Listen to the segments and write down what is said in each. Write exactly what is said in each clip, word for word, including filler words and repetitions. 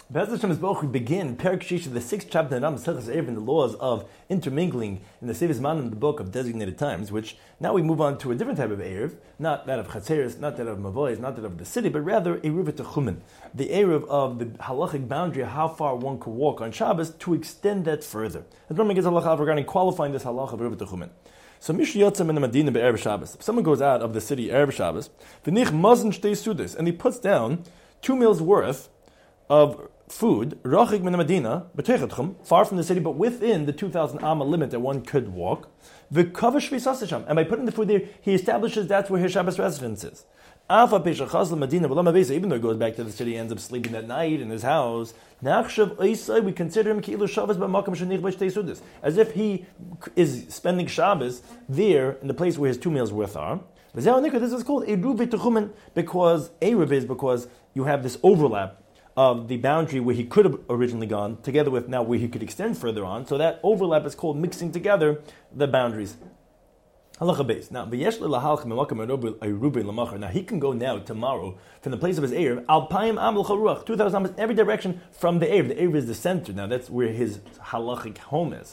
Be'ez Hashem Yisborach, we begin Perek Shish of the sixth chapter in Maseches Erev in the laws of intermingling in the Sevis Man in the book of designated times, which now we move on to a different type of Erev, not that of Chatzeres, not that of Mavois, not that of the city, but rather Eruv Techumen, the Erev of the halachic boundary of how far one could walk on Shabbos to extend that further. And Rambam gives halacha regarding qualifying this halacha of Eruv Techumen. So Mish Yotzem in the Medina be'Erev Shabbos. If someone goes out of the city Erev Shabbos, v'nich mazon shtei sudas, and he puts down two meals worth of food, rachik min Medina, b'techetchum, far from the city, but within the two thousand amma limit that one could walk. V'kavash v'sasasham, and by putting the food there, he establishes that's where his Shabbos residence is. Alpha peshachaz Medina, even though he goes back to the city, he ends up sleeping that night in his house. Nachshav oisai, we consider him ki'ilu Shabbos b'makam shenich b'shtei sudas, as if he is spending Shabbos there in the place where his two meals worth are. This is called Eruv Techumen because Eruv is because you have this overlap of the boundary where he could have originally gone, together with now where he could extend further on. So that overlap is called mixing together the boundaries. Halacha base. Now, now he can go now tomorrow from the place of his Erev, Alpayim Amel Charuach, two thousand amos in every direction from the Erev. The Erev is the center. Now that's where his halachic home is.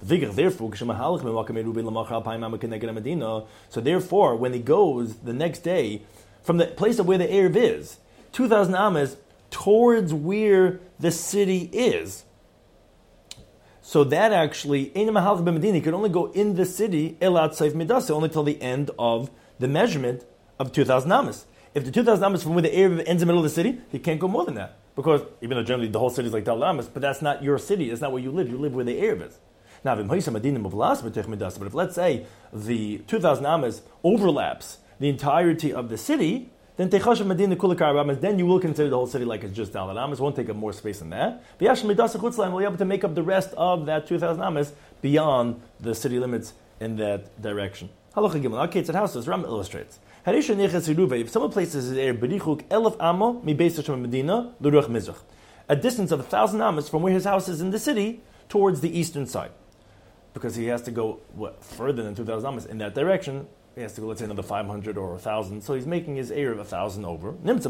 So therefore, when he goes the next day from the place of where the Erev is, two thousand amos towards where the city is. So that actually, he could only go in the city only till the end of the measurement of two thousand amos. If the two thousand amos from where the Erev ends in the middle of the city, he can't go more than that. Because even though generally the whole city is like Tal Amos, but that's not your city, that's not where you live, you live where the Erev is. Now, but if let's say the two thousand amos overlaps the entirety of the city, then then you will consider the whole city like it's just Dalet Amos. It won't take up more space than that. We'll be able to make up the rest of that two thousand amos beyond the city limits in that direction. Halacha Gimel. Okay, it's at houses. Ram illustrates. If someone places his air b'richuk elef amo mi beis Hashem Medina l'ruach mizrach, a distance of a thousand amos from where his house is in the city towards the eastern side, because he has to go what further than two thousand amos in that direction. He has to go, let's say, another five hundred or one thousand. So he's making his Erev one thousand over. Comes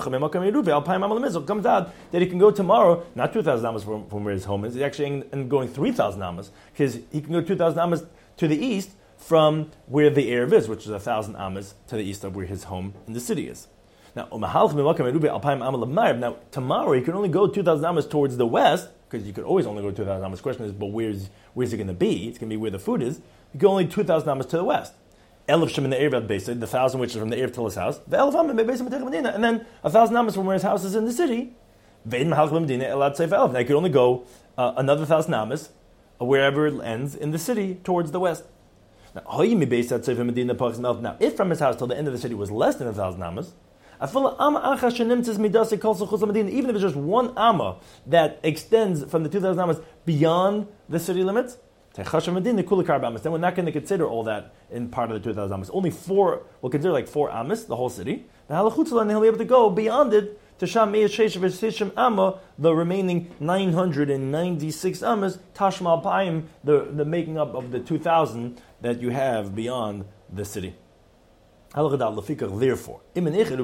out that he can go tomorrow, not two thousand amos from, from where his home is. He's actually in, going three thousand amos, because he can go two thousand amos to the east from where the Erev is, which is one thousand amos to the east of where his home in the city is. Now, now tomorrow he can only go two thousand amos towards the west, because you could always only go two thousand amos. The question is, but where's, where's it going to be? It's going to be where the food is. You go only two thousand amos to the west. Elif Shem in the Erev base, the thousand which is from the Erev till his house. The Elif Amim base Medina, and then a thousand amos from where his house is in the city. Now you could only go uh, another thousand amos wherever it ends in the city towards the west. Now, now if from his house till the end of the city was less than a thousand amos, even if it's just one amma that extends from the two thousand amos beyond the city limits, then we're not going to consider all that in part of the two thousand amos. Only four, we'll consider like four amos, the whole city. And he'll be able to go beyond it to Sham Sheshim Amma, the remaining nine hundred ninety-six amos, Tashma Alpayim, the, the making up of the two thousand that you have beyond the city. Therefore, if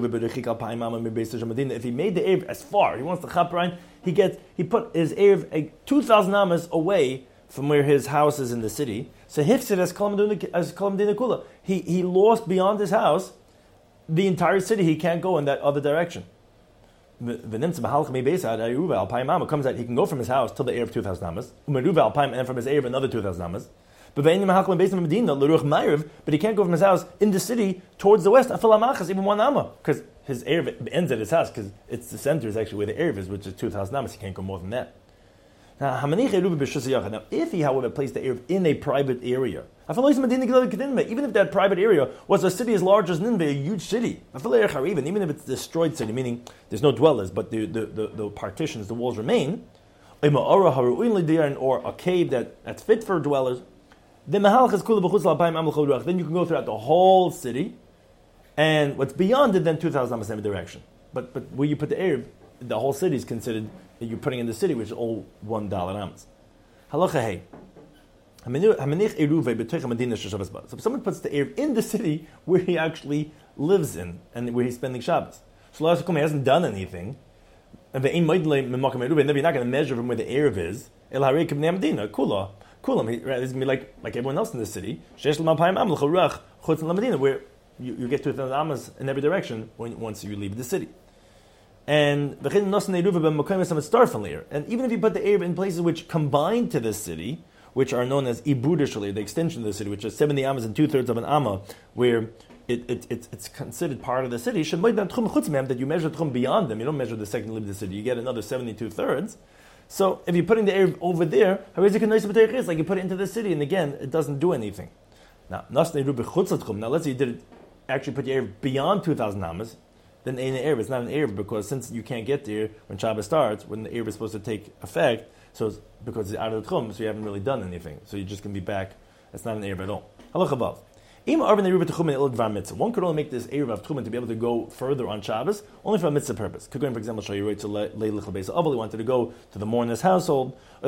he made the Erev as far, he wants the Chaprain, he gets he put his Erev two thousand amos away from where his house is in the city. So Hifsid as Kalam Kula. He he lost beyond his house the entire city. He can't go in that other direction. Comes out, he can go from his house till the Erev two thousand amos, and from his Erev another two thousand amos. But he can't go from his house in the city towards the west, even one amma, because his Erev ends at his house, because it's the center is actually where the Erev is, which is two thousand amos. He can't go more than that. Now, now, if he, however, placed the Erev in a private area, even if that private area was a city as large as Nineveh, a huge city, even if it's a destroyed city, meaning there's no dwellers, but the, the, the, the partitions, the walls remain, or a cave that, that's fit for dwellers, then you can go throughout the whole city, and what's beyond it, then two thousand amos in every direction. But but where you put the Erev, the whole city is considered that you're putting in the city, which is all one dollar amos. Halacha hey. So if someone puts the Erev in the city where he actually lives in and where he's spending Shabbos, so he hasn't done anything, and the ein moidle memakam eruv, and then you're not going to measure from where the erev is. El harei kibnei amdina kula kulam. He's going to be like like everyone else in the city. Shesh l'mapayim am l'chorach chutz l'madina, where you, you get to the amas in every direction when once you leave the city. And and even if you put the erev in places which combine to this city, which are known as ibudishali, the extension of the city, which is seventy amas and two thirds of an amma, where it, it, it, it's considered part of the city, that you measure tchum beyond them. You don't measure the second leave the city. You get another seventy-two thirds. So if you're putting the erev over there, like you put it into the city, and again, it doesn't do anything. Now, now let's say you did it, actually put your erev beyond two thousand amas. Then ain't an erev. It's not an erev because since you can't get there when Shabbos starts, when the erev is supposed to take effect, so it's because it's out of the tchum, so you haven't really done anything. So you're just going to be back. It's not an erev at all. Halach above. One could only make this erev of tchumen to be able to go further on Shabbos, only for a mitzvah purpose. Could go, for example, he wanted to go to the mourner's household, or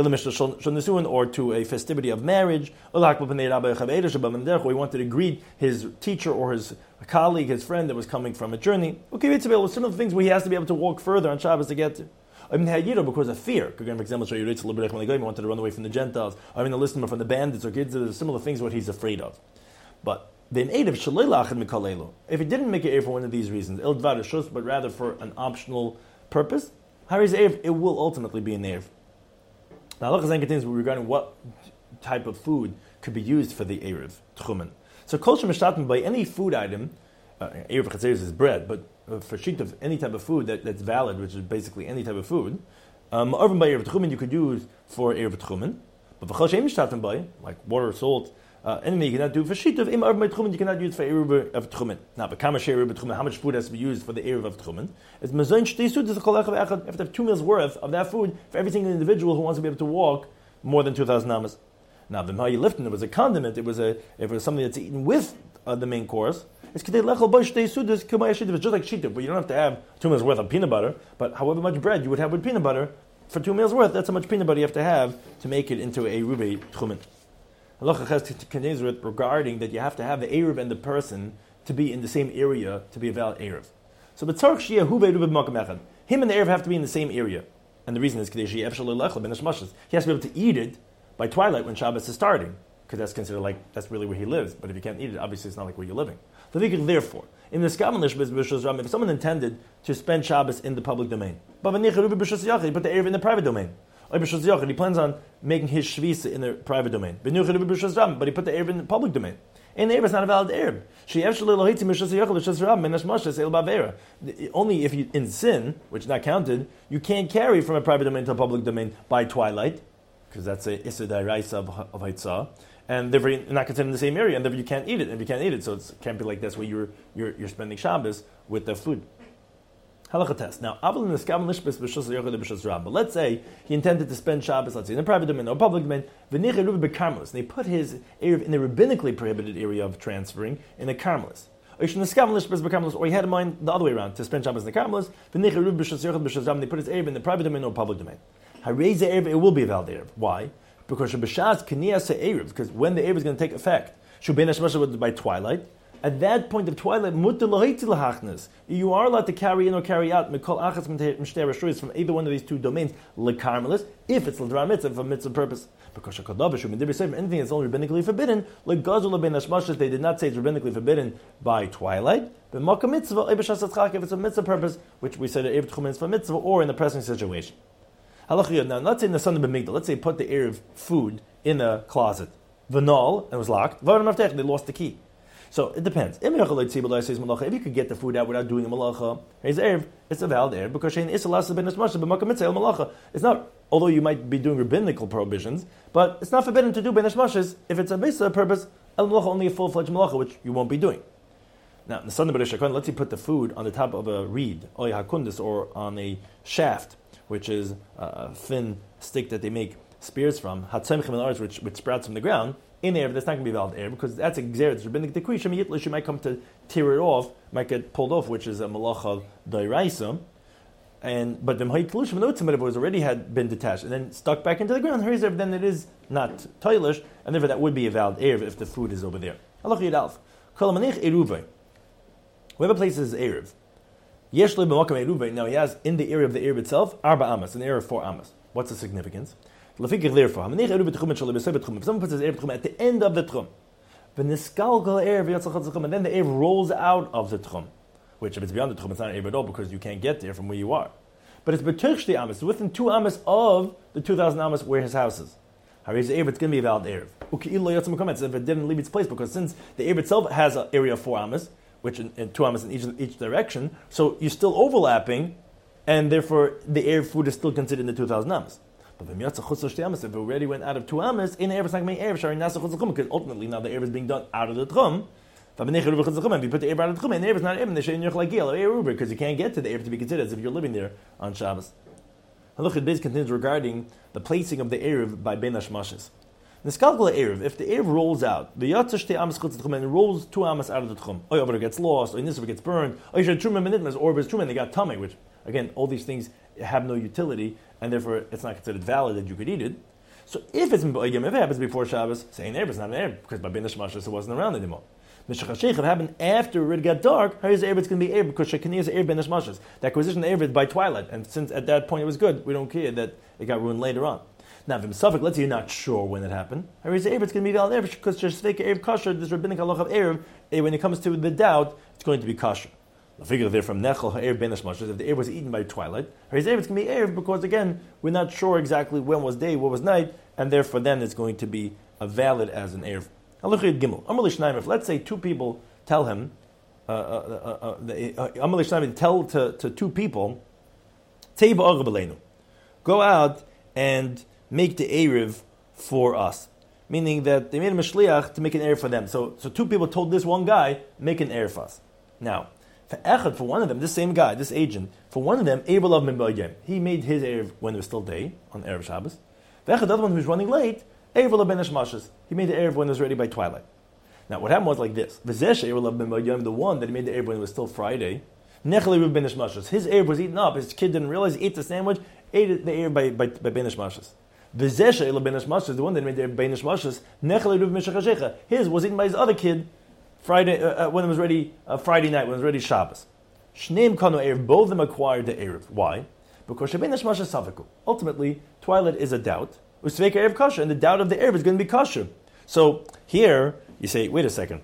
to a festivity of marriage, or he wanted to greet his teacher or his colleague, his friend that was coming from a journey. Okay, it's available. Some of the things where he has to be able to walk further on Shabbos to get to. Because of fear. For example, he wanted to run away from the Gentiles, I mean, to listen from the bandits or kids. There's similar things what he's afraid of. But the erev, if he didn't make an erev for one of these reasons, but rather for an optional purpose, it will ultimately be an erev. Now, Allah continues regarding what type of food could be used for the erev, tchumen. So, kol shemishtatim, by any food item, uh, erev chatzeres is bread, but uh, for sheet of any type of food that, that's valid, which is basically any type of food, um, by erev tchumen you could use for erev tchumen, but for kol shemishtatim by, like water, salt, Uh, enemy you cannot do for sheet of im arv tchumen, you cannot use for erev of tchumen. Now, but kama erev tchumen, how much food has to be used for the erev of tchumen? It's mazayin shtei sudas kol echad echad. You have to have two meals worth of that food for every single individual who wants to be able to walk more than two thousand amas. Now, the mahi lifting, it was a condiment. It was a if it was something that's eaten with uh, the main course. It's kedei lechol bo shtei sudas kama yeshit. It's just like shita, but you don't have to have two meals worth of peanut butter. But however much bread you would have with peanut butter for two meals worth, that's how much peanut butter you have to have to make it into a rubei tchumen. Halacha continues with regarding that you have to have the erev and the person to be in the same area to be a valid erev. So b'tzarich shiyeh hu be'eruv b'makam echad. Him and the erev have to be in the same area, and the reason is because he has to be able to eat it by twilight when Shabbos is starting, because that's considered like that's really where he lives. But if you can't eat it, obviously it's not like where you're living. Therefore, in the if someone intended to spend Shabbos in the public domain, but he put the erev in the private domain. He plans on making his shvisa in the private domain. But he put the erev in the public domain. And the erev is not a valid erev. Only if you, in sin, which is not counted, you can't carry from a private domain to a public domain by twilight, because that's a issa d'oraisa of, of haitzah, and therefore you're not considered in the same area, and therefore you can't eat it. And if you can't eat it, so it can't be like that's where you're, you're, you're spending Shabbos with the food. Halacha test. Now, but let's say he intended to spend Shabbos, let's say, in a private domain or a public domain, and they put his erev in the rabbinically prohibited area of transferring in a karmelis. Or he had in mind the other way around, to spend Shabbos in the karmelis, they put his erev in the private domain or public domain. It will be a valid erev. Why? Because because when the erev is going to take effect, by twilight, at that point of twilight, you are allowed to carry in or carry out from either one of these two domains, if it's l'dvar mitzvah, for mitzvah purpose. Because anything that's only rabbinically forbidden, like they did not say it's rabbinically forbidden by twilight, but if it's a mitzvah purpose, which we said that erev tchumen is for mitzvah, or in the present situation. Now, let's say in the son of B'migdal, let's say put the erev food in a closet, v'nol, and it was locked, they lost the key. So it depends. If you could get the food out without doing a malacha, it's a valid erev because it's not. Although you might be doing rabbinical prohibitions, but it's not forbidden to do ben hashmashes if it's a basic purpose. El malacha, only a full-fledged malacha, which you won't be doing. Now, in the son of B'rishakon, let's say put the food on the top of a reed, oy hakundis, or on a shaft, which is a thin stick that they make spears from, which which sprouts from the ground. In erev, that's not going to be valid erev because that's a gzeret rabbinic decree. Shem yitlish, you might come to tear it off, might get pulled off, which is a malacha d'oraisa. And but the ma'itlush menotzim, if it was already had been detached and then stuck back into the ground, then it is not toilish, and therefore that would be a valid erev if the food is over there. Halach yid alf. Kol manich eruvay. Whoever places erev Yesh le b'makam eruv. Now he has in the area of the Erev itself arba amas, an area of four amas. What's the significance? Lefikir therefore, if someone puts his Erev Tchum at the end of the Tchum, and then the Erev rolls out of the Tchum, which if it's beyond the Tchum, it's not an Erev at all because you can't get there from where you are. But it's b'terch the amas, within two amas of the two thousand amas where his house is. Hariz Erev, it's going to be a valid Erev. If it didn't leave its place, because since the Erev itself has an area of four amas, which in, in two amas in each each direction, so you're still overlapping, and therefore the Erev food is still considered in the two thousand amas. But if it already went out of two amas, in Erev, it's not going to be Erev, Shari Nasa Chutz L'Chum, because ultimately now the Erev is being done out of the Tchum. If you put the Erev out of the Tchum, and the Erev is not Erev, and they say in Yoch Lagil, or Erev, because you can't get to the Erev to be considered as if you're living there on Shabbos. Halachah Beis continues regarding the placing of the Erev by Ben Hashmashes. The Skalgala Erev, if the Erev rolls out, the Yatzah Shtei Amas Chutz L'Chum, and it rolls two amas out of the Tchum, or Yover gets lost, or Nisra gets burned, or Yishat Truma Menitmas, or Bez Truma, and they got Tameh, which, again, all these things have no utility, and therefore it's not considered valid that you could eat it. So if it's if it happens before Shabbos, saying Erev, it's not an Erev, because by Ben Hashmashes it wasn't around anymore. Mishach HaSheich, if it happened after it already got dark, how is Erev, it's going to be Erev, because Shekani is Erev Ben Hashmashes. The acquisition of Erev is by twilight, and since at that point it was good, we don't care that it got ruined later on. Now, if it's Suffolk, let's say you're not sure when it happened, how is Erev, it's going to be valid Erev, because Shesveka Erev Kasher, this rabbinic halach of Erev, when it comes to the doubt, it's going to be Kasher. The figure there from Nechel Ha'erev Ben Hashmashes, if the Erev was eaten by twilight, how is Erev, it's going to be Erev, because again, we're not sure exactly when was day, what was night, and therefore then it's going to be a valid as an Erev. Halachah Gimel, Amar L'Shnayim, if let's say two people tell him, uh, uh, uh, uh, Amar L'Shnayim, tell to, to two people, Teiva Arab Aleinu, go out and make the Erev for us. Meaning that they made a Mashliach to make an Erev for them. So, so two people told this one guy, make an Erev for us. Now, for Echad, for one of them, this same guy, this agent, for one of them, Erev of Mimbayim, he made his Erev when it was still day, on Erev Shabbos. For Echad, the other one who was running late, Erev of Ben Hashmashes, he made the Erev when it was ready by twilight. Now, what happened was like this. V'zesh Erev of Mimbayim, the one that he made the Erev when it was still Friday, Nechel Erev Ben Hashmashes, his Erev was eaten up, his kid didn't realize, he ate the sandwich, ate the Erev by, by, by Ben Hashmashes. V'zesh Erev Ben Hashmashes, the one that made the Erev Ben Hashmashes, Nechel Erev Mishach HaShecha, his was eaten by his other kid, Friday, uh, when it was ready, uh, Friday night, when it was ready Shabbos. Shneim kanu Erev, both of them acquired the Erev. Why? Because Sheben Hashmash is Safiku. Ultimately, twilight is a doubt. Usveka Erev Kasher, and the doubt of the Erev is going to be Kasher. So, here, you say, wait a second.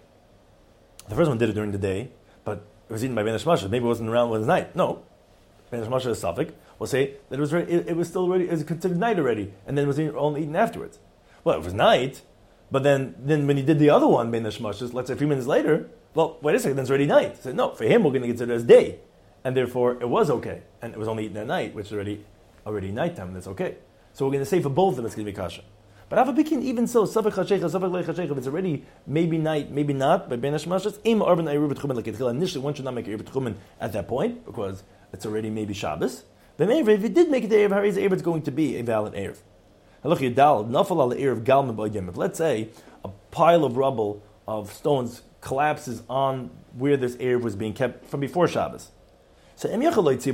The first one did it during the day, but it was eaten by Ben Hashmash. Maybe it wasn't around when it was night. No. Ben Hashmash is Safik. We'll say that it was ready, it, it was still ready, it was considered night already, and then it was only eaten afterwards. Well, it was night, but then, then when he did the other one, Ben Hashmash, let's say a few minutes later, well, wait a second, then it's already night. So no, for him we're going to consider it as day. And therefore it was okay. And it was only eaten at night, which is already already nighttime, and that's okay. So we're going to say for both of them it's going to be kasha. But Avabikin, even so, Safek Chashecha, Safek Lei Chashecha, if it's already maybe night, maybe not, by Ben Hashmashas, Im Arban Eruv B'Tchumen like Yitchila. Initially, one should not make Eruv B'Tchumen at that point, because it's already maybe Shabbos. But if you did make it the Erev, how is the Erev going to be a valid Erev? Halach Yadal, Nafal al Erev Galma B'Yem. If let's say a pile of rubble, of stones, collapses on where this Erev was being kept from before Shabbos. So if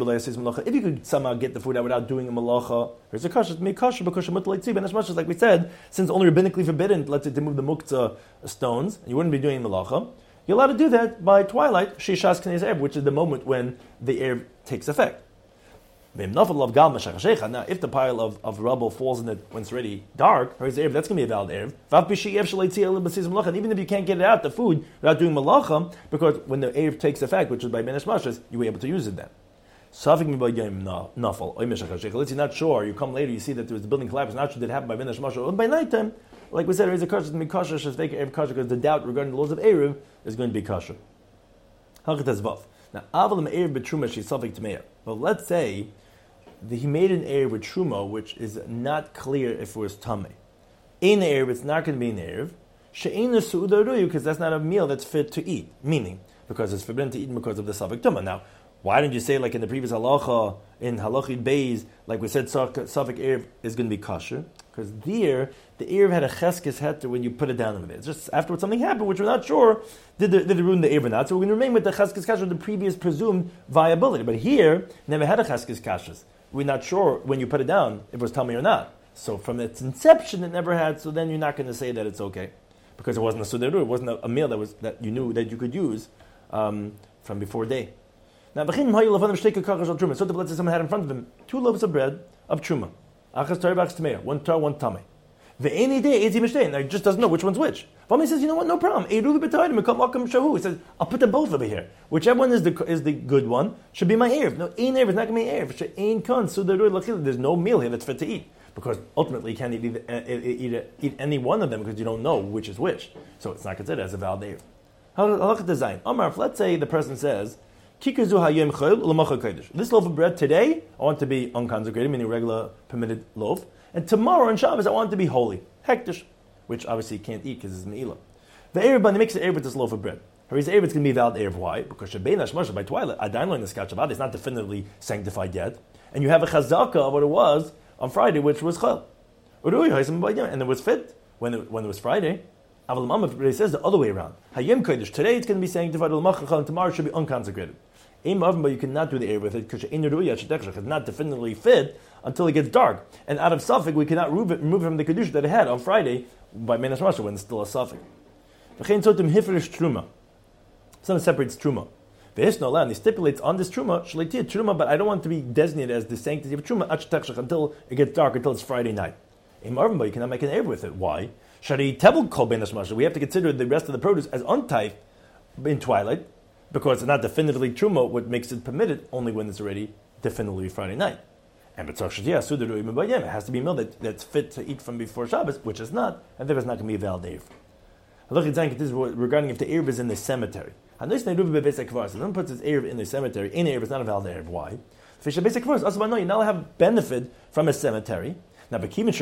you could somehow get the food out without doing a malacha, there's a kasha, make kasha because and as much as like we said, since only rabbinically forbidden, let's say to move the muktzah stones, and you wouldn't be doing malacha, you're allowed to do that by twilight, shishas k'nei erev, which is the moment when the erev takes effect. Now, if the pile of, of rubble falls in it when it's already dark, that's going to be a valid erev. And even if you can't get it out, the food, without doing malacha, because when the erev takes effect, which is by Ben Hashmashas, you were able to use it then. Let's say not sure, you come later, you see that there was the building collapse, not sure that it happened by Ben Hashmashas, or by nighttime, like we said, there is a kasha, because the doubt regarding the laws of erev is going to be kasha. Now, aval me'erev b'truma she's safek t'meir. But let's say that he made an erev with truma, which is not clear if it was tamei. In erev, it's not going to be an erev. She'ein l'su'uda ruyu, because that's not a meal that's fit to eat. Meaning, because it's forbidden to eat because of the safek tumah. Now, why didn't you say, like in the previous halacha, in halachid beis, like we said, safek erev is going to be kosher? Because there, the erev had a cheskes heter when you put it down over there. It's just afterwards something happened, which we're not sure, did, the, did it ruin the erev or not? So we're going to remain with the cheskes kasher, the previous presumed viability. But here, never had a cheskes kashrus. We're not sure when you put it down if it was tummy or not. So from its inception, it never had, so then you're not going to say that it's okay. Because it wasn't a suderu, it wasn't a, a meal that was that you knew that you could use um, from before day. Now, so let's say someone had in front of him two loaves of bread of truma. One tar, one tameh. Now, he just doesn't know which one's which. He says, you know what, no problem. He says, I'll put them both over here. Whichever one is the is the good one should be my erev. No, ein erev is not going to be erev. There's no meal here that's fit to eat. Because ultimately you can't eat, either, eat, eat, eat any one of them because you don't know which is which. So it's not considered as a valid erev. Halakha design. Amar, let's say the person says, this loaf of bread today, I want to be unconsecrated, meaning regular permitted loaf. And tomorrow on Shabbos, I want it to be holy. Hektish, which obviously you can't eat because it's Me'ilah. The Erev Bani makes an Erev with this loaf of bread. His Erev is going to be valid Erev. Why? Because Shebein Hashmoshe, by twilight, Adain Lo Niskat Shabbat, it's not definitively sanctified yet. And you have a chazaka of what it was on Friday, which was Chal. And it was fit when it, when it was Friday. Aval Mamav, it says the other way around. Hayem Kodesh, today it's going to be sanctified, and tomorrow it should be unconsecrated. But you cannot do the Erev with it because it's not definitively fit until it gets dark. And out of Suffolk, we cannot remove it, remove it from the Kedusha that it had on Friday by Menas Rasha when it's still a Suffolk. Someone separates Truma. And he stipulates on this Truma, Truma, but I don't want to be designated as the sanctity of Truma until it gets dark, until it's Friday night. But you cannot make an Erev with it. Why? We have to consider the rest of the produce as untyped in twilight, because it's not definitively truma, what makes it permitted only when it's already definitively Friday night. And it has to be a meal that, that's fit to eat from before Shabbos, which is not, and therefore it's not going to be a valid Erev. This is regarding if the Erev is in the cemetery. Someone puts his Erev in the cemetery, in Erev is not a valid Erev. Why? You now have benefit from a cemetery. Now, since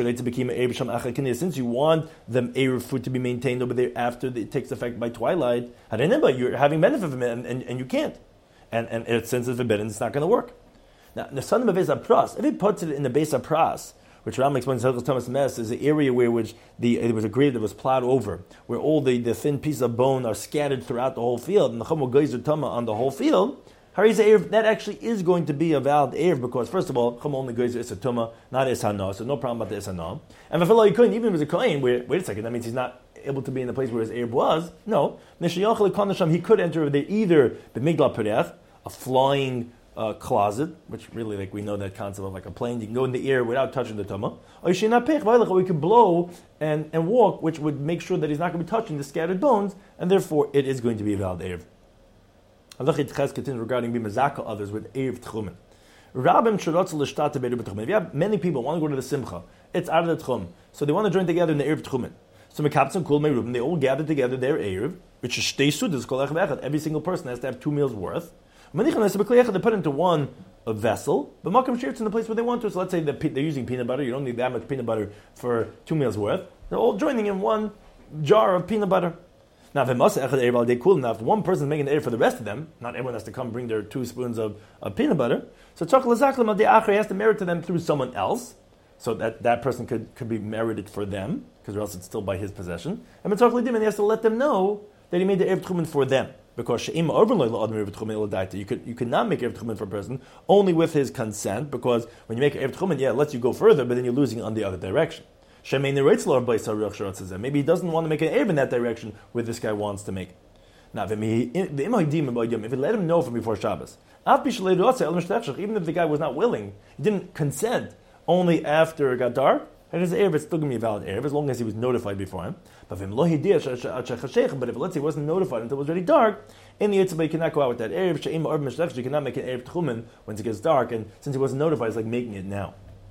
you want the Erev food to be maintained over there after it takes effect by twilight, you're having benefit from it, and, and, and you can't. And, and it, since it's forbidden, it's not going to work. Now, the son of a Beis HaPras, if he puts it in the Beis HaPras, which Ram explains in Thomas Mess, is an area where which the, there was a grave that was plowed over, where all the, the thin pieces of bone are scattered throughout the whole field, and the Chum Geyser Tama on the whole field, that actually is going to be a valid Erev because, first of all, Chum only Geyser is a Tuma, not is Hana, so no problem about the is Hana. And if you couldn't, even if it was a Kohen, where, wait a second, that means he's not able to be in the place where his Erev was. No. He could enter over there either the Migdal Perech, a flying uh, closet, which really, like, we know that concept of like a plane, you can go in the air without touching the Tuma. Or he could blow and, and walk, which would make sure that he's not going to be touching the scattered bones, and therefore it is going to be a valid Erev. Halachit Ches continues regarding bimazaka others with Erev Tchumen. Rabim shirotz l'shtate be'erev Tchumen. If you have many people want to go to the Simcha, it's out of the Tchum, so they want to join together in the Erev Tchumen. So mekaptzim kul meirubim, they all gather together their Erev, which is shtei sudas kol echad v'echad. Every single person has to have two meals worth. They put into one a vessel, but makam shirts in the place where they want to. So let's say they're, they're using peanut butter. You don't need that much peanut butter for two meals worth. They're all joining in one jar of peanut butter. Now, if one person is making the Erev for the rest of them, not everyone has to come bring their two spoons of, of peanut butter. So he has to merit to them through someone else, so that that person could, could be merited for them, because or else it's still by his possession. And he has to let them know that he made the Erev Tchumen for them. Because you could you could not make Erev Tchumen for a person only with his consent, because when you make Erev Tchumen, yeah, it lets you go further, but then you're losing on the other direction. Maybe he doesn't want to make an Erev in that direction where this guy wants to make it. Now, if it let him know from before Shabbos, even if the guy was not willing, he didn't consent, only after it got dark, and his Erev is still going to be a valid Erev, as long as he was notified beforehand. But if let's say he wasn't notified until it was already dark, in the Yitzhak, you cannot go out with that Erev. You cannot make an Erev Tchumen once it gets dark, and since he wasn't notified, it's like making it now.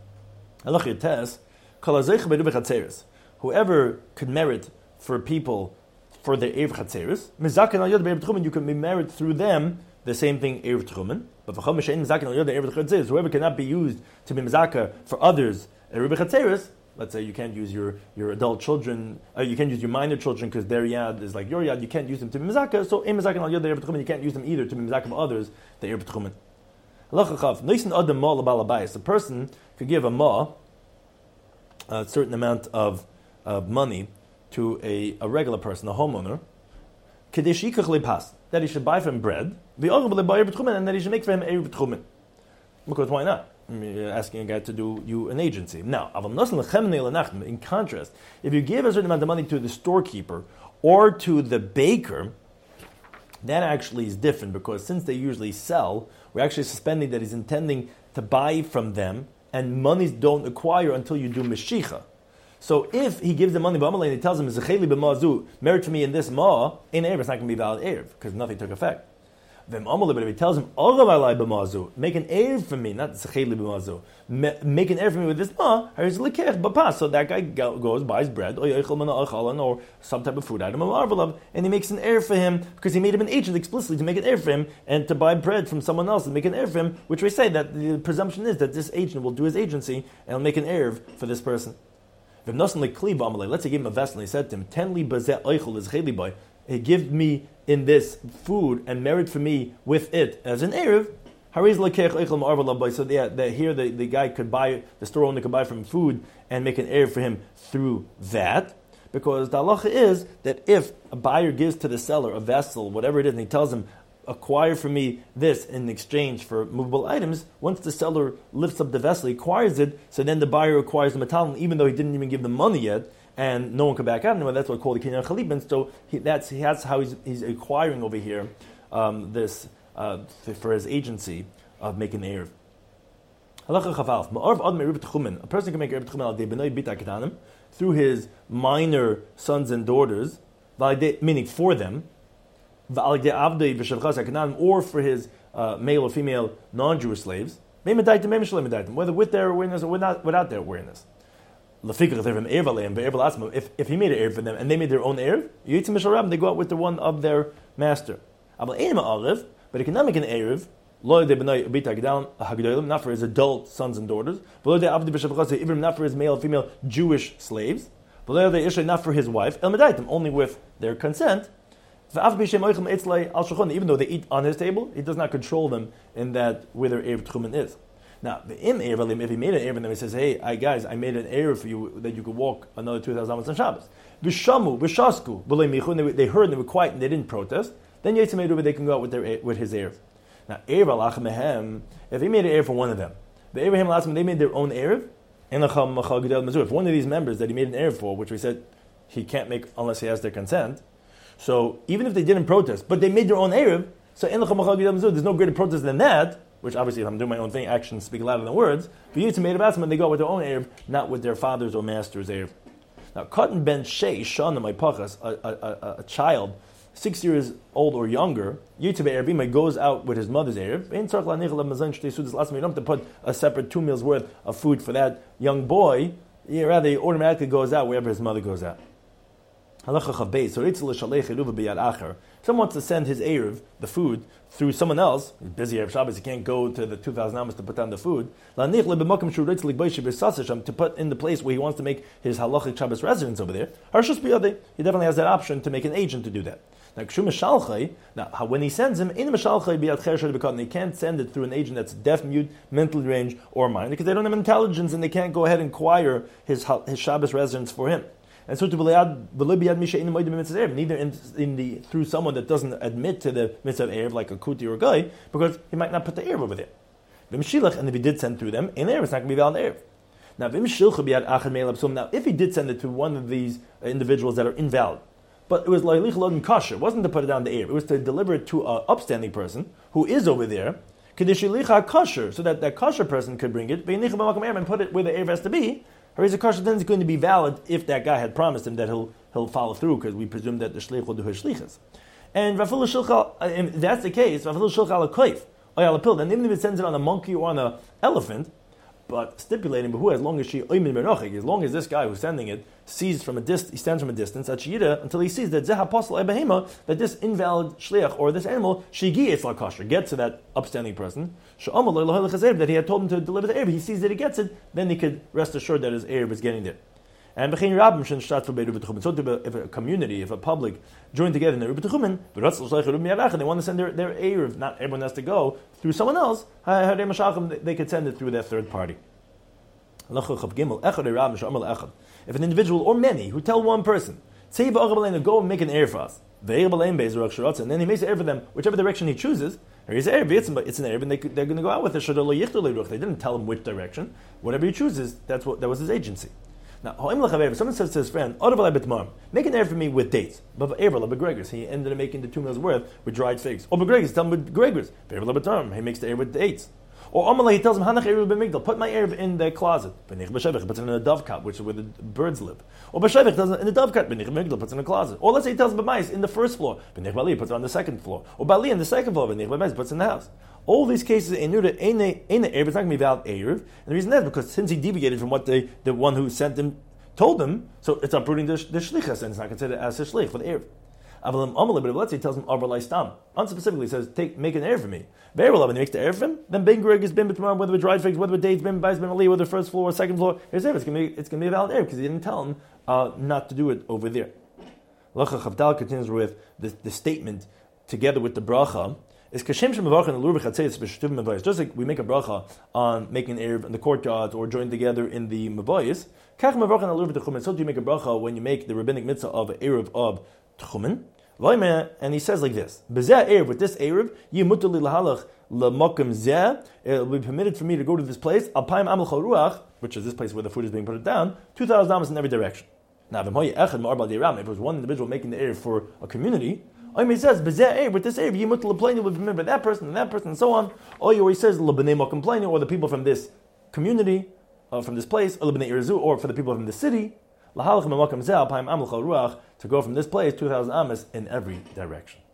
Whoever could merit for people for their Erev Chatzeres, you can be merit through them the same thing Erev Tchumen. But whoever cannot be used to be Mizaka for others Erev Chatzeres, let's say you can't use your, your adult children, uh, you can't use your minor children because their yad is like your yad, you can't use them to be Mizaka, so in Mizaka al Yod the Erev Tchumen, you can't use them either to be Mizaka of others the Erev Tchumen. A person could give a ma a certain amount of uh, money to a, a regular person, a homeowner, that he should buy for him bread, and that he should make for him Erev Tchumen. Because why not? I mean, you're asking a guy to do you an agency. Now, in contrast, if you give a certain amount of money to the storekeeper or to the baker, that actually is different, because since they usually sell, we're actually suspending that he's intending to buy from them, and monies don't acquire until you do Meshicha. So if he gives the money and he tells him, Zecheli b'ma'zu, merit for me in this ma, in Erev, it's not going to be valid Erev, because nothing took effect. But if he tells him, make an Erev for me, not Zecheli b'ma'zu, make an Erev for me with this ma, so that guy goes, buys bread, or some type of food item, and he makes an Erev for him, because he made him an agent explicitly to make an Erev for him, and to buy bread from someone else and make an Erev for him, which we say that the presumption is that this agent will do his agency, and will make an Erev for this person. Let's say he gave him a vessel and he said to him, Ten li bazeh oichel is cheli boy. He give me in this food and merit for me with it as an Erev. Hariz lekech oichel ma'arva boy. So yeah, that here the, the guy could buy, the store owner could buy from food and make an Erev for him through that. Because the halacha is that if a buyer gives to the seller a vessel, whatever it is, and he tells him, acquire for me this in exchange for movable items, once the seller lifts up the vessel, he acquires it, so then the buyer acquires the metal, even though he didn't even give the money yet, and no one could back out anymore. That's what we call the kinyan chalibin. So he, that's, he, that's how he's, he's acquiring over here um, this uh, for his agency of making the Erev. A person can make Erev Tchumen through his minor sons and daughters, meaning for them, or for his uh, male or female non-Jewish slaves, whether with their awareness or without, without their awareness. If, if he made an Erev for them and they made their own Erev, they go out with the one of their master. But he cannot make an Erev, not for his adult sons and daughters, not for his male or female Jewish slaves, not for his wife, only with their consent. Even though they eat on his table, he does not control them in that where their Erev Tchumen is. Now, if he made an Erev and then he says, hey, I guys, I made an Erev for you that you could walk another two thousand amos on Shabbos. Vishamu, Vishasku, they heard and they were quiet and they didn't protest, then Yetzim they can go out with their with his Erev. Now, Erev alach mehem, if he made an Erev for one of them, the Abraham last they made their own Erev, if one of these members that he made an Erev for, which we said he can't make unless he has their consent, so even if they didn't protest, but they made their own Erev, so there's no greater protest than that, which obviously if I'm doing my own thing, actions speak louder than words, but Yitzim made a basman, they go with their own Erev, not with their father's or master's Erev. Now, Cotton ben Shei, Shana, my pachas, a, a, a, a child, six years old or younger, Yitzim Erev goes out with his mother's Erev, you don't have to put a separate two meals worth of food for that young boy, rather he automatically goes out wherever his mother goes out. Someone wants to send his Erev, the food, through someone else. He's busy Erev Shabbos, he can't go to the two thousand amos to put down the food. To put in the place where he wants to make his halachic Shabbos residence over there. He definitely has that option to make an agent to do that. Now, when he sends him, he can't send it through an agent that's deaf, mute, mentally deranged, or mind, because they don't have intelligence and they can't go ahead and acquire his, his Shabbos residence for him. And so to neither in, in the through someone that doesn't admit to the mitzvah of Erev, like a kuti or a guy, because he might not put the Erev over there. And if he did send through them, in Erev, it's not going to be valid Erev. Now, if he did send it to one of these individuals that are invalid, but it was like kosher, it wasn't to put it down the Erev, it was to deliver it to an upstanding person who is over there, kosher, so that that kosher person could bring it, and put it where the Erev has to be. Hariz kosher then is going to be valid if that guy had promised him that he'll he'll follow through, because we presume that the shlich will do his shlichus. And if that's the case, then even if it sends it on a monkey or on an elephant, but stipulating who, as long as she, as long as this guy who's sending it sees from a distance, he stands from a distance at Shiyida until he sees that zeha apostle ebehema, that this invalid shliach or this animal shigi is like kosher, gets to that upstanding person, that he had told him to deliver the Erev, he sees that he gets it, then he could rest assured that his Erev is getting there. And so if a community, if a public join together in the Rebbe Techumen, they want to send their, their Erev, not everyone has to go through someone else, they could send it through their third party. If an individual or many who tell one person, go and make an Erev for us, and then he makes an Erev for them, whichever direction he chooses, it's an Erev, and they, they're going to go out with it. They didn't tell him which direction. Whatever he chooses, that's what that was his agency. Now, if someone says to his friend, make an erev for me with dates. But begregers, he ended up making the two meals worth with dried figs. Or begregers, tell him with begregers. He makes the erev with dates. Or Amalei, he tells him, Hanach erev b'migdal, put my erev in the closet. Benich b'shevich, puts it in a dovecot, which is where the birds live. Or b'shevich tells him in the dovecot, benich b'migdal, puts it in a closet. Or let's say he tells him b'mais in the first floor. Benich b'ali, puts it on the second floor. Or b'ali in the second floor, benich b'mais, puts it in the house. All these cases, in Nuda, ain't erev, it's not going to be valid erev. And the reason is because since he deviated from what the, the one who sent him told him, so it's uprooting the, the shlichus, and it's not considered as a shlich for the erev. But let's say he tells him Arba Stam. Unspecifically says, take make an erev for me. Very well, when he makes the erev for him, then Ben Greg is Ben tomorrow, whether with dried figs, whether with dates, Ben Bais, Ben Ali, whether first floor or second floor, here's erev. It's going to be it's going to be a valid erev because he didn't tell him uh, not to do it over there. Lacha Chavdal continues with the, the statement together with the bracha. Is kashem shemavach and lurvich hatzeis b'shutiv mavayis. Just like we make a bracha on making an erev in the courtyard or join together in the mavayis, kach mavach and lurvich tchumen. So do you make a bracha when you make the rabbinic mitzvah of an erev of tchumen? And he says like this: B'zeh erev, with this erev, yimutu li lahalach l'makom zeh. It will be permitted for me to go to this place. Alpayim amel charuach, which is this place where the food is being put down. Two thousand dollars in every direction. Now, if it was one individual making the erev for a community. Or he says, with this erev, yimut l'pleni will remember that person and that person and so on. Or he says, l'bnei makom pleni, or the people from this community, uh, from this place, or l'bnei irzu, or for the people from the city, l'halach makom zeh alpayim amel charuach, to go from this place two thousand amas in every direction.